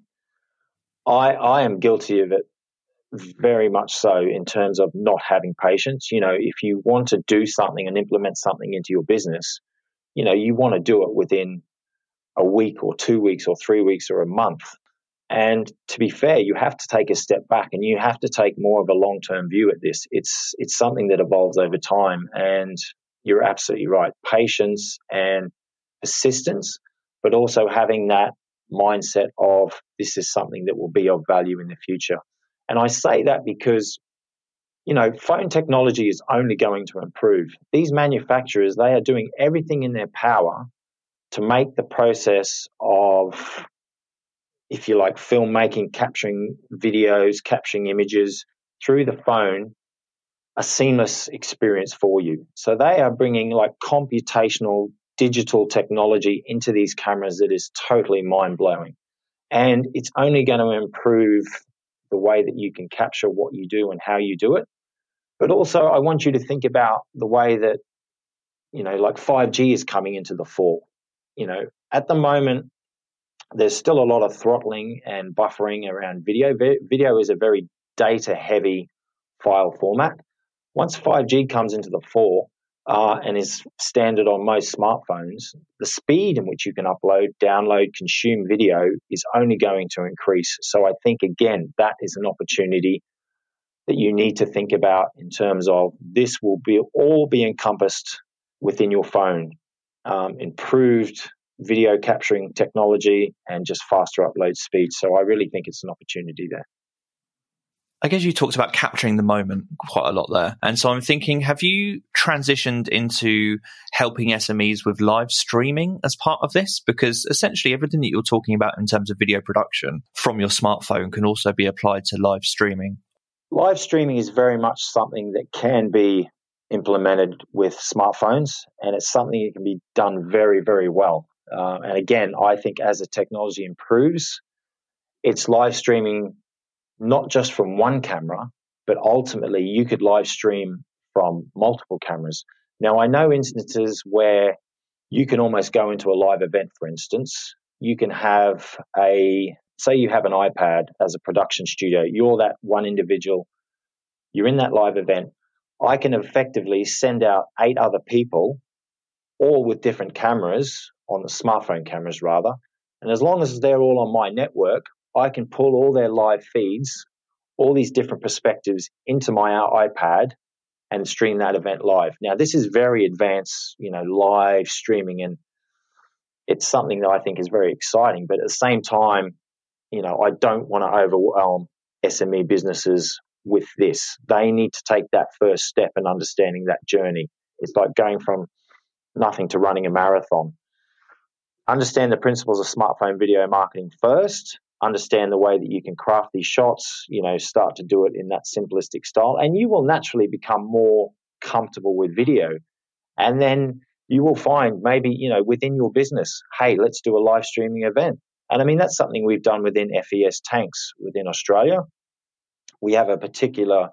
Speaker 5: I I am guilty of it very much so in terms of not having patience. You know, if you want to do something and implement something into your business, you know, you want to do it within a week or two weeks or three weeks or a month. And to be fair, you have to take a step back and you have to take more of a long-term view at this. It's it's something that evolves over time, and you're absolutely right. Patience and persistence, but also having that mindset of this is something that will be of value in the future. And I say that because, you know, phone technology is only going to improve. These manufacturers, they are doing everything in their power to make the process of, if you like, filmmaking, capturing videos, capturing images through the phone, a seamless experience for you. So they are bringing like computational digital technology into these cameras that is totally mind-blowing. And it's only going to improve the way that you can capture what you do and how you do it. But also I want you to think about the way that, you know, like five G is coming into the fore. You know, at the moment, there's still a lot of throttling and buffering around video. Video is a very data-heavy file format. Once five G comes into the fore uh, and is standard on most smartphones, the speed in which you can upload, download, consume video is only going to increase. So I think, again, that is an opportunity that you need to think about in terms of this will be all be encompassed within your phone. Um, improved video capturing technology and just faster upload speed. So I really think it's an opportunity there.
Speaker 4: I guess you talked about capturing the moment quite a lot there. And so I'm thinking, have you transitioned into helping S M Es with live streaming as part of this? Because essentially everything that you're talking about in terms of video production from your smartphone can also be applied to live streaming.
Speaker 5: Live streaming is very much something that can be implemented with smartphones, and it's something that can be done very, very well. Uh, and again, I think as the technology improves, it's live streaming not just from one camera, but ultimately you could live stream from multiple cameras. Now, I know instances where you can almost go into a live event, for instance. You can have a, say you have an iPad as a production studio. You're that one individual. You're in that live event. I can effectively send out eight other people, all with different cameras, on the smartphone cameras rather. And as long as they're all on my network, I can pull all their live feeds, all these different perspectives into my iPad and stream that event live. Now, this is very advanced, you know, live streaming, and it's something that I think is very exciting. But at the same time, you know, I don't want to overwhelm S M E businesses with this. They need to take that first step in understanding that journey. It's like going from nothing to running a marathon. Understand the principles of smartphone video marketing first. Understand the way that you can craft these shots, you know, start to do it in that simplistic style, and you will naturally become more comfortable with video. And then you will find maybe, you know, within your business, hey, let's do a live streaming event. And I mean, that's something we've done within F E S Tanks within Australia. We have a particular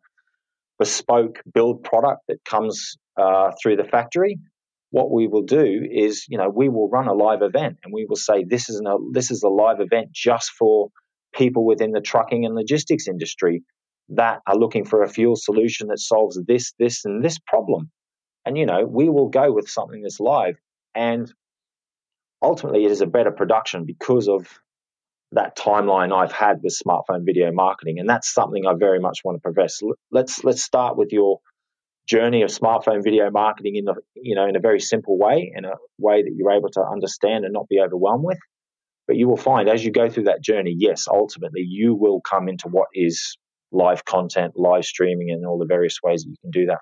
Speaker 5: bespoke build product that comes uh, through the factory. What we will do is, you know, we will run a live event, and we will say this is a this is a live event just for people within the trucking and logistics industry that are looking for a fuel solution that solves this, this, and this problem. And, you know, we will go with something that's live, and ultimately it is a better production because of that timeline I've had with smartphone video marketing, and that's something I very much want to progress. Let's let's start with your journey of smartphone video marketing in the, you know, in a very simple way, in a way that you're able to understand and not be overwhelmed with. But you will find as you go through that journey, yes, ultimately you will come into what is live content, live streaming, and all the various ways that you can do that.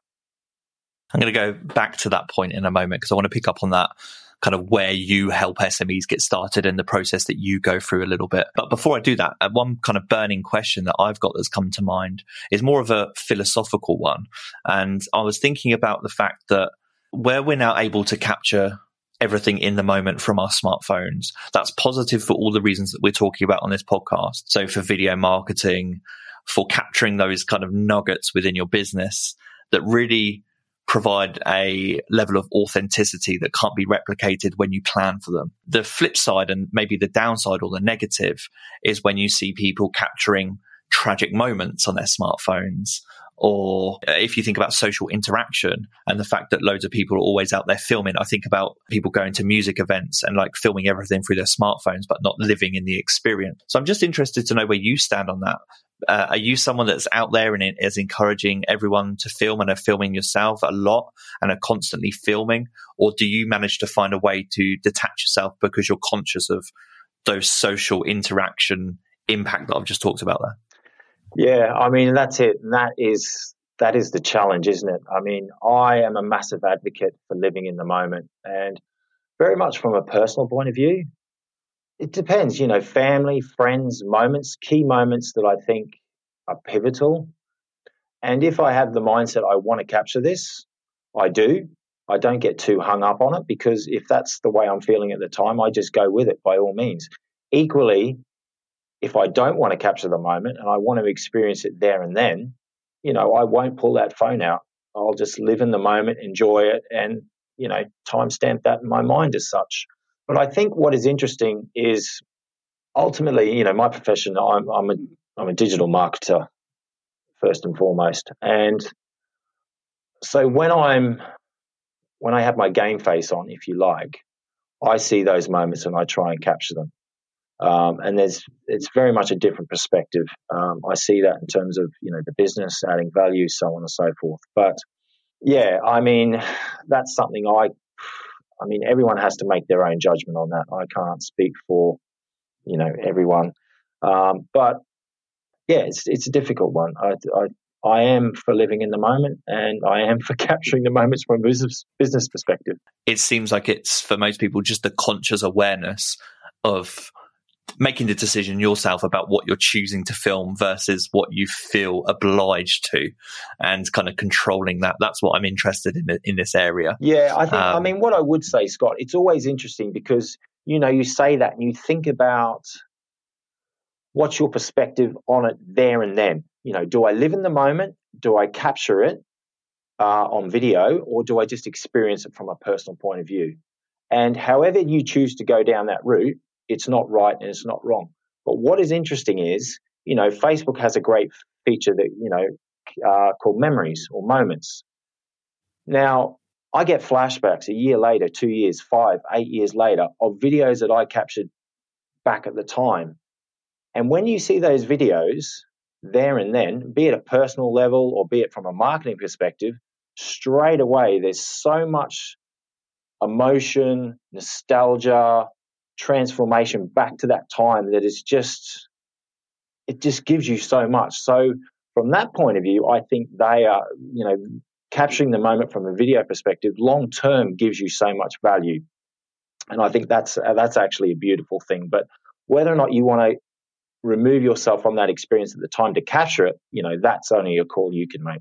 Speaker 4: I'm going to go back to that point in a moment because I want to pick up on that kind of where you help S M Es get started and the process that you go through a little bit. But before I do that, one kind of burning question that I've got that's come to mind is more of a philosophical one. And I was thinking about the fact that where we're now able to capture everything in the moment from our smartphones, that's positive for all the reasons that we're talking about on this podcast. So for video marketing, for capturing those kind of nuggets within your business that really provide a level of authenticity that can't be replicated when you plan for them. The flip side, and maybe the downside or the negative, is when you see people capturing tragic moments on their smartphones, or if you think about social interaction and the fact that loads of people are always out there filming. I think about people going to music events and like filming everything through their smartphones, but not living in the experience. So I'm just interested to know where you stand on that. Uh, are you someone that's out there and is encouraging everyone to film and are filming yourself a lot and are constantly filming? Or do you manage to find a way to detach yourself because you're conscious of those social interaction impact that I've just talked about there?
Speaker 5: Yeah, I mean, that's it. And that is, that is the challenge, isn't it? I mean, I am a massive advocate for living in the moment, and very much from a personal point of view. It depends, you know, family, friends, moments, key moments that I think are pivotal. And if I have the mindset I want to capture this, I do. I don't get too hung up on it, because if that's the way I'm feeling at the time, I just go with it by all means. Equally, if I don't want to capture the moment and I want to experience it there and then, you know, I won't pull that phone out. I'll just live in the moment, enjoy it, and, you know, timestamp that in my mind as such. But I think what is interesting is ultimately, you know, my profession, I'm, I'm a I'm a digital marketer first and foremost. And so when I'm when I have my game face on, if you like, I see those moments and I try and capture them. Um, and there's it's very much a different perspective. Um, I see that in terms of, you know, the business adding value, so on and so forth. But yeah, I mean, that's something I I mean, everyone has to make their own judgment on that. I can't speak for, you know, everyone. Um, but yeah, it's it's a difficult one. I, I I am for living in the moment, and I am for capturing the moments from a business business perspective.
Speaker 4: It seems like it's for most people just a conscious awareness of making the decision yourself about what you're choosing to film versus what you feel obliged to, and kind of controlling that. That's what I'm interested in in this area.
Speaker 5: Yeah, I think, um, I mean, what I would say, Scott, it's always interesting because, you know, you say that and you think about what's your perspective on it there and then. You know, do I live in the moment? Do I capture it uh, on video, or do I just experience it from a personal point of view? And however you choose to go down that route, it's not right and it's not wrong. But what is interesting is, you know, Facebook has a great feature that, you know, uh, called memories or moments. Now, I get flashbacks a year later, two years, five, eight years later of videos that I captured back at the time. And when you see those videos there and then, be it a personal level or be it from a marketing perspective, straight away there's so much emotion, nostalgia, transformation back to that time that is just, it just gives you so much. So from that point of view, I think they are, you know, capturing the moment from a video perspective, long term gives you so much value. And I think that's that's actually a beautiful thing. But whether or not you want to remove yourself from that experience at the time to capture it, you know, that's only a call you can make.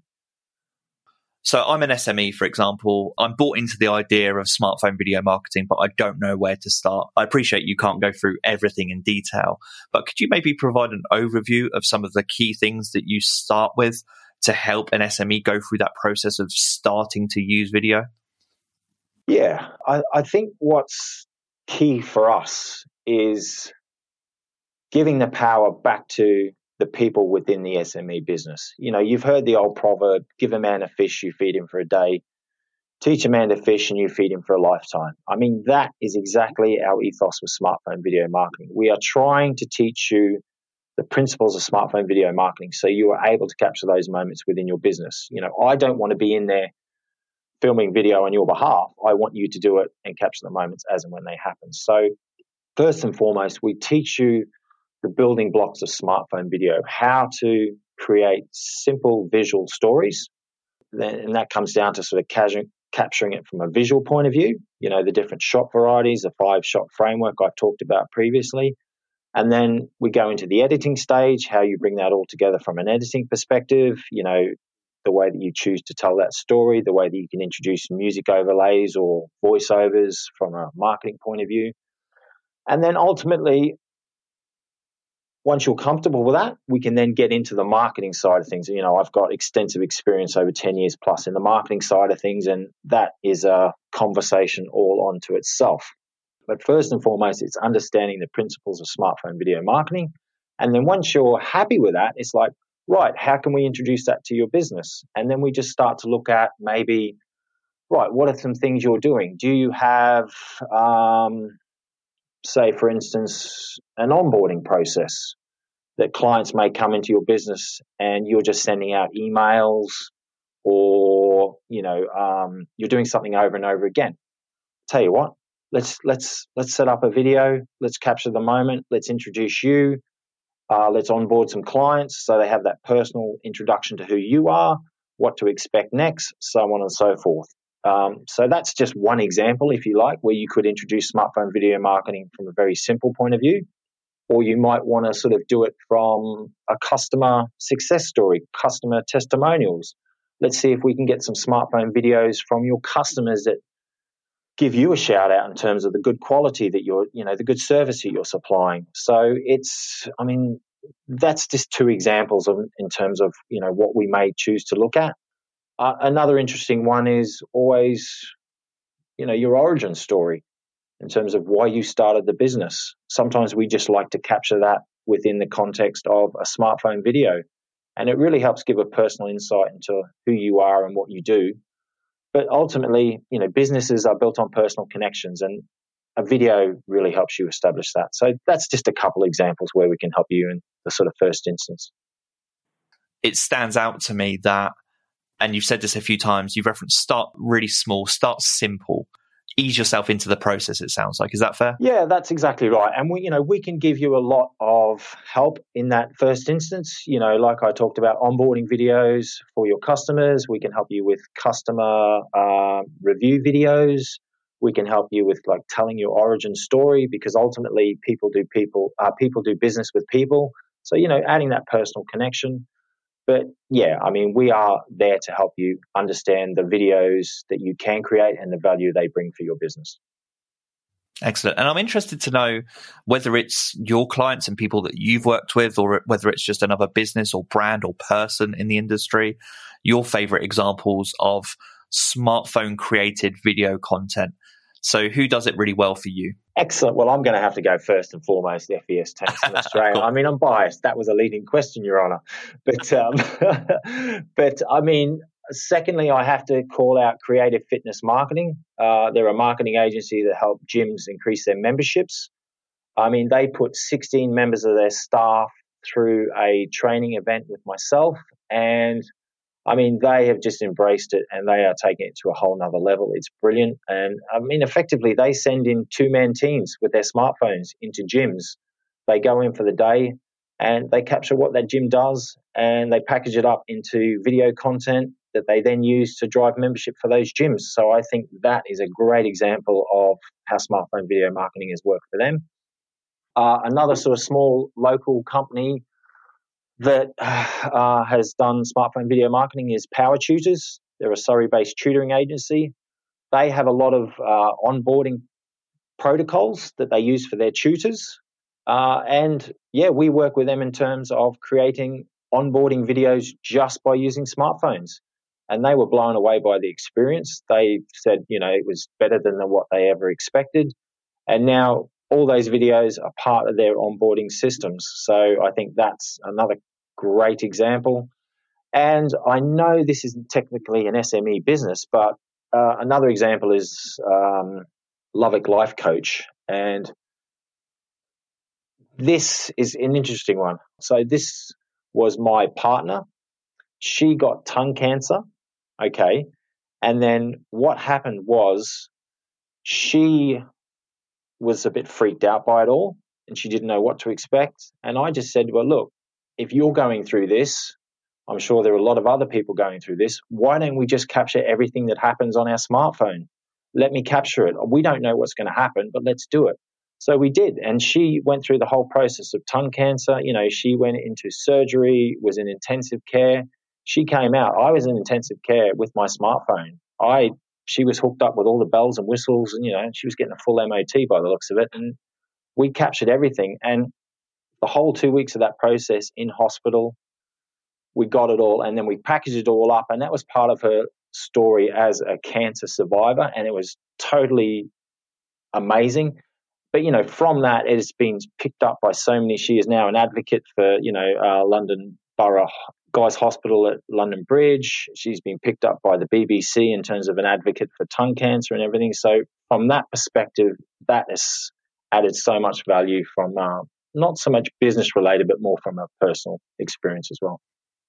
Speaker 4: So I'm an S M E, for example. I'm bought into the idea of smartphone video marketing, but I don't know where to start. I appreciate you can't go through everything in detail, but could you maybe provide an overview of some of the key things that you start with to help an S M E go through that process of starting to use video?
Speaker 5: Yeah, I, I think what's key for us is giving the power back to the people within the S M E business. You know, you've heard the old proverb, give a man a fish, you feed him for a day. Teach a man to fish and you feed him for a lifetime. I mean, that is exactly our ethos with smartphone video marketing. We are trying to teach you the principles of smartphone video marketing so you are able to capture those moments within your business. You know, I don't want to be in there filming video on your behalf. I want you to do it and capture the moments as and when they happen. So first and foremost, we teach you the building blocks of smartphone video, how to create simple visual stories. And that comes down to sort of casual, capturing it from a visual point of view, you know, the different shot varieties, the five shot framework I talked about previously. And then we go into the editing stage, how you bring that all together from an editing perspective, you know, the way that you choose to tell that story, the way that you can introduce music overlays or voiceovers from a marketing point of view. And then ultimately, once you're comfortable with that, we can then get into the marketing side of things. You know, I've got extensive experience over ten years plus in the marketing side of things, and that is a conversation all onto itself. But first and foremost, it's understanding the principles of smartphone video marketing. And then once you're happy with that, it's like, right, how can we introduce that to your business? And then we just start to look at maybe, right, what are some things you're doing? Do you have, um, say, for instance, an onboarding process that clients may come into your business and you're just sending out emails, or, you know, um, you're doing something over and over again? Tell you what, let's let's let's set up a video. Let's capture the moment. Let's introduce you. Uh, let's onboard some clients so they have that personal introduction to who you are, what to expect next, so on and so forth. Um, so that's just one example, if you like, where you could introduce smartphone video marketing from a very simple point of view. Or you might want to sort of do it from a customer success story, customer testimonials. Let's see if we can get some smartphone videos from your customers that give you a shout out in terms of the good quality that you're, you know, the good service that you're supplying. So it's, I mean, that's just two examples of, in terms of, you know, what we may choose to look at. Uh, another interesting one is always, you know, your origin story in terms of why you started the business. Sometimes we just like to capture that within the context of a smartphone video. And it really helps give a personal insight into who you are and what you do. But ultimately, you know, businesses are built on personal connections, and a video really helps you establish that. So that's just a couple of examples where we can help you in the sort of first instance.
Speaker 4: It stands out to me that, and you've said this a few times, you've referenced start really small, start simple. ease yourself into the process, it sounds like. Is that fair?
Speaker 5: Yeah, that's exactly right. And we, you know, we can give you a lot of help in that first instance. You know, like I talked about onboarding videos for your customers. We can help you with customer uh, review videos. We can help you with like telling your origin story, because ultimately people do people, uh, people do business with people. So, you know, adding that personal connection. But yeah, I mean, we are there to help you understand the videos that you can create and the value they bring for your business.
Speaker 4: Excellent. And I'm interested to know whether it's your clients and people that you've worked with, or whether it's just another business or brand or person in the industry, your favorite examples of smartphone created video content. So who does it really well for you?
Speaker 5: Excellent. Well, I'm going to have to go first and foremost, F E S Tanks in Australia. I mean, I'm biased. That was a leading question, Your Honour. But, um, but I mean, secondly, I have to call out Creative Fitness Marketing. Uh, they're a marketing agency that help gyms increase their memberships. I mean, they put sixteen members of their staff through a training event with myself, and I mean, they have just embraced it and they are taking it to a whole nother level. It's brilliant. And I mean, effectively, they send in two-man teams with their smartphones into gyms. They go in for the day and they capture what that gym does and they package it up into video content that they then use to drive membership for those gyms. So I think that is a great example of how smartphone video marketing has worked for them. Uh, another sort of small local company that uh, has done smartphone video marketing is Power Tutors. They're a Surrey-based tutoring agency. They have a lot of uh, onboarding protocols that they use for their tutors. Uh, and, yeah, we work with them in terms of creating onboarding videos just by using smartphones. And they were blown away by the experience. They said, you know, it was better than what they ever expected. And now all those videos are part of their onboarding systems. So I think that's another great example. And I know this isn't technically an S M E business, but uh, another example is um, Lovick Life Coach. And this is an interesting one. So this was my partner. She got tongue cancer. Okay. And then what happened was she was a bit freaked out by it all and she didn't know what to expect. And I just said, well, look, if you're going through this, I'm sure there are a lot of other people going through this. Why don't we just capture everything that happens on our smartphone? Let me capture it. We don't know what's going to happen, but let's do it. So we did. And she went through the whole process of tongue cancer. You know, she went into surgery, was in intensive care. She came out. I was in intensive care with my smartphone. I She was hooked up with all the bells and whistles, and, you know, she was getting a full M O T by the looks of it. And we captured everything. And the whole two weeks of that process in hospital, we got it all. And then we packaged it all up. And that was part of her story as a cancer survivor. And it was totally amazing. But, you know, from that, it has been picked up by so many. She is now an advocate for, you know, uh, London Borough Guy's Hospital at London Bridge. She's been picked up by the B B C in terms of an advocate for tongue cancer and everything. So from that perspective, that has added so much value from uh, not so much business related, but more from a personal experience as well.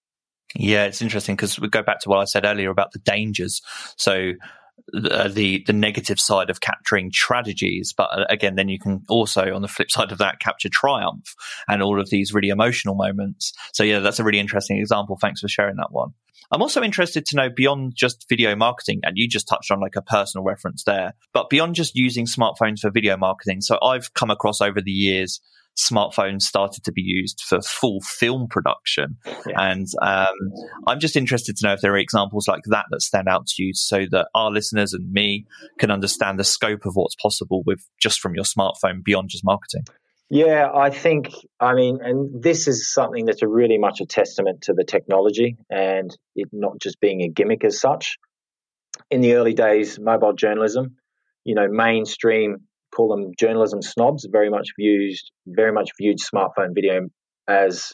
Speaker 4: Yeah, it's interesting because we go back to what I said earlier about the dangers. So uh, the the negative side of capturing tragedies, but uh, again, then you can also, on the flip side of that, capture triumph and all of these really emotional moments. So yeah, that's a really interesting example. Thanks for sharing that one. I'm also interested to know, beyond just video marketing, and you just touched on like a personal reference there, but beyond just using smartphones for video marketing. So I've come across over the years, smartphones started to be used for full film production. Yeah. And um, I'm just interested to know if there are examples like that that stand out to you so that our listeners and me can understand the scope of what's possible with just from your smartphone beyond just marketing.
Speaker 5: Yeah, I think, I mean, and this is something that's a really much a testament to the technology and it not just being a gimmick as such. In the early days, mobile journalism, you know, mainstream, call them journalism snobs, very much viewed, very much viewed smartphone video as,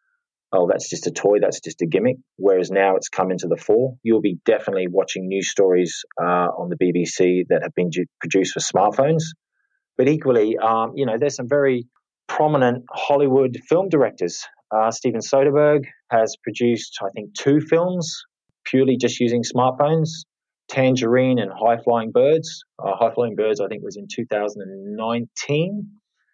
Speaker 5: oh, that's just a toy, that's just a gimmick. Whereas now it's come into the fore. You'll be definitely watching news stories uh, on the B B C that have been ju- produced for smartphones. But equally, um, you know, there's some very prominent Hollywood film directors. Uh, Steven Soderbergh has produced, I think, two films purely just using smartphones. Tangerine and High Flying Birds. Uh, High Flying Birds, I think, was in two thousand nineteen.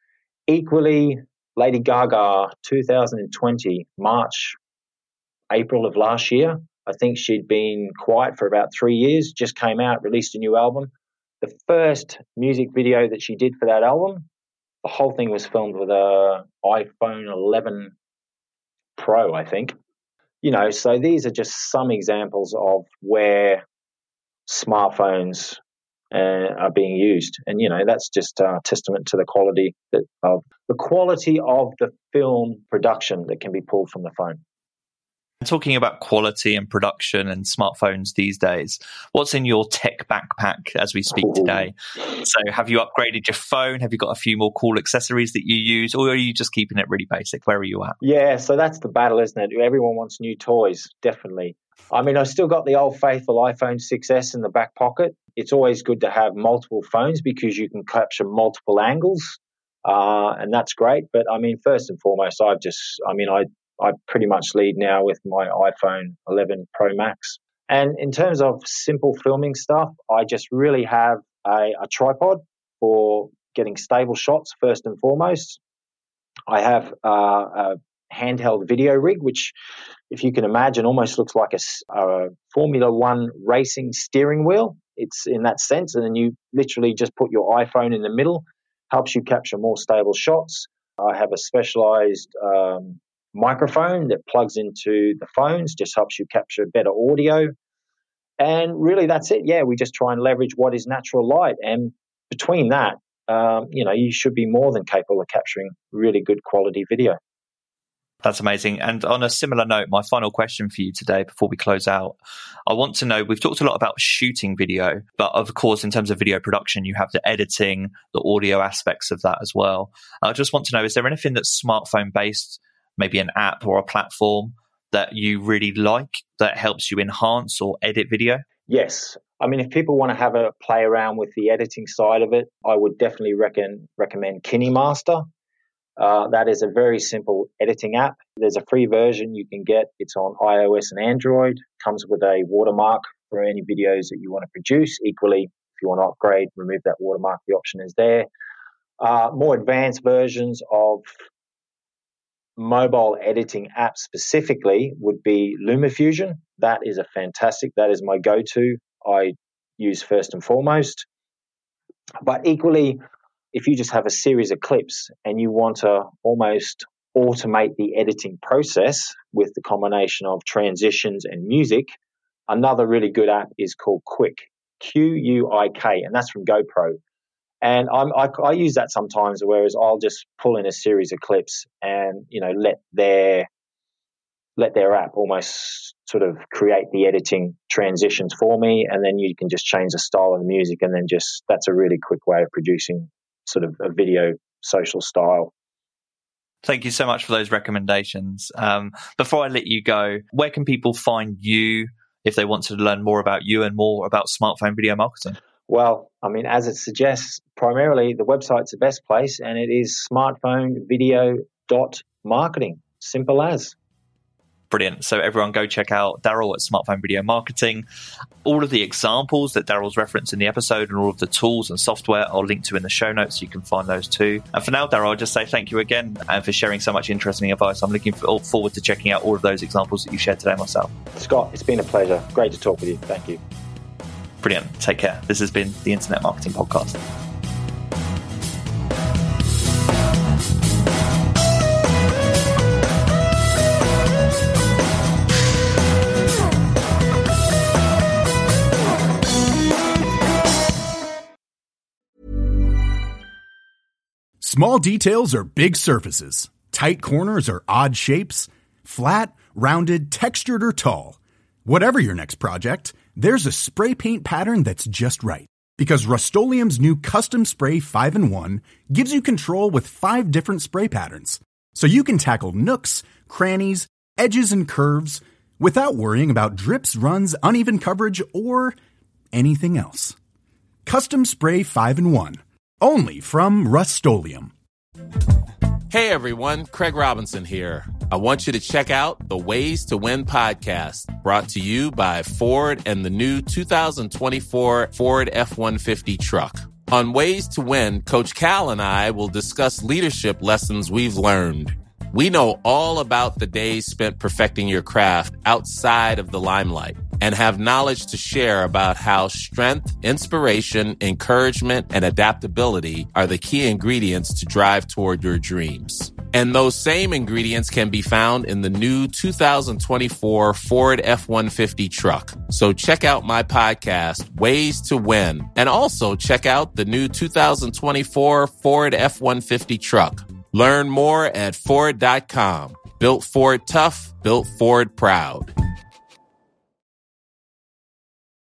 Speaker 5: Equally, Lady Gaga, two thousand twenty, March, April of last year. I think she'd been quiet for about three years, just came out, released a new album. The first music video that she did for that album, the whole thing was filmed with a iPhone eleven Pro, I think. You know, so these are just some examples of where smartphones uh, are being used. And, you know, that's just a testament to the quality that, of the quality of the film production that can be pulled from the phone.
Speaker 4: Talking about quality and production and smartphones these days, what's in your tech backpack as we speak today? So have you upgraded your phone? Have you got a few more cool accessories that you use? Or are you just keeping it really basic? Where are you at?
Speaker 5: Yeah, so that's the battle, isn't it? Everyone wants new toys, definitely. I mean, I've still got the old faithful iPhone six S in the back pocket. It's always good to have multiple phones because you can capture multiple angles, uh, and that's great. But I mean, first and foremost, I've just, I mean, I I pretty much lead now with my iPhone eleven Pro Max. And in terms of simple filming stuff, I just really have a, a tripod for getting stable shots first and foremost. I have uh, a handheld video rig, which, if you can imagine, almost looks like a, a Formula One racing steering wheel. It's in that sense. And then you literally just put your iPhone in the middle, helps you capture more stable shots. I have a specialized um, microphone that plugs into the phones, just helps you capture better audio. And really that's it. Yeah, we just try and leverage what is natural light. And between that, um, you know, you should be more than capable of capturing really good quality video.
Speaker 4: That's amazing. And on a similar note, my final question for you today before we close out, I want to know, we've talked a lot about shooting video, but of course, in terms of video production, you have the editing, the audio aspects of that as well. I just want to know, is there anything that's smartphone based, maybe an app or a platform that you really like that helps you enhance or edit video?
Speaker 5: Yes. I mean, if people want to have a play around with the editing side of it, I would definitely reckon, recommend KineMaster. Uh, that is a very simple editing app. There's a free version you can get. It's on iOS and Android. Comes with a watermark for any videos that you want to produce. Equally, if you want to upgrade, remove that watermark, the option is there. Uh, more advanced versions of mobile editing apps specifically would be LumaFusion. That is a fantastic, that is my go-to. I use first and foremost. But equally, if you just have a series of clips and you want to almost automate the editing process with the combination of transitions and music, another really good app is called Quik, Q U I K, and that's from GoPro. And I'm, I, I use that sometimes, whereas I'll just pull in a series of clips and, you know, let their let their app almost sort of create the editing transitions for me, and then you can just change the style of the music, and then just that's a really quick way of producing sort of a video social style.
Speaker 4: Thank you so much for those recommendations. Um, before I let you go, where can people find you if they want to learn more about you and more about smartphone video marketing?
Speaker 5: Well, I mean, as it suggests, primarily the website's the best place, and it is smartphone video dot marketing. Simple as.
Speaker 4: Brilliant. So everyone go check out Daryl at Smartphone Video Marketing. All of the examples that Daryl's referenced in the episode and all of the tools and software are linked to in the show notes. You can find those too. And for now, Daryl, I'll just say thank you again and for sharing so much interesting advice. I'm looking forward to checking out all of those examples that you shared today myself.
Speaker 5: Scott, it's been a pleasure. Great to talk with you. Thank you.
Speaker 4: Brilliant. Take care. This has been the Internet Marketing Podcast.
Speaker 1: Small details are big surfaces. Tight corners are odd shapes. Flat, rounded, textured, or tall. Whatever your next project, there's a spray paint pattern that's just right. Because Rust-Oleum's new Custom Spray five in one gives you control with five different spray patterns. So you can tackle nooks, crannies, edges, and curves without worrying about drips, runs, uneven coverage, or anything else. Custom Spray five in one. Only from Rust-Oleum.
Speaker 8: Hey everyone, Craig Robinson here. I want you to check out the Ways to Win podcast, brought to you by Ford and the new two thousand twenty-four Ford F one fifty truck. On Ways to Win, Coach Cal and I will discuss leadership lessons we've learned. We know all about the days spent perfecting your craft outside of the limelight and have knowledge to share about how strength, inspiration, encouragement, and adaptability are the key ingredients to drive toward your dreams. And those same ingredients can be found in the new two thousand twenty-four Ford F one fifty truck. So check out my podcast, Ways to Win, and also check out the new two thousand twenty-four Ford F one fifty truck. Learn more at Ford dot com. Built Ford tough, built Ford proud.